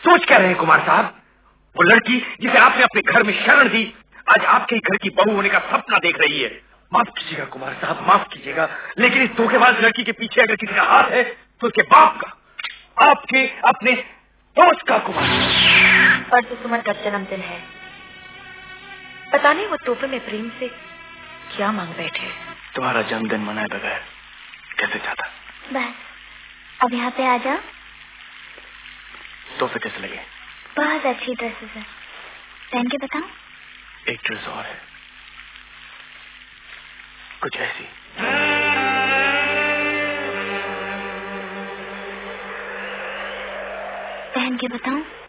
सोच क्या रहे हैं कुमार साहब? वो लड़की जिसे आपने अपने घर में शरण दी, आज आपके घर की बहू होने का सपना देख रही है। माफ कीजिएगा कुमार साहब, माफ कीजिएगा, लेकिन इस धोखेबाज लड़की के पीछे अगर किसी का हाथ है तो उसके बाप का, आपके अपने दोस्त का। कुमार परसों सुमन का जन्मदिन है, पता नहीं वो तोहफे में प्रेम से क्या मांग बैठे। तुम्हारा जन्मदिन मनाए बगैर कैसे जाता? बस अब यहाँ पे आ जाओ। तोहफे कैसे लगे? बहुत अच्छी ड्रेसेस है, पहन के बताओ। एक ड्रेस और है, कुछ ऐसी। पहन के बताऊं?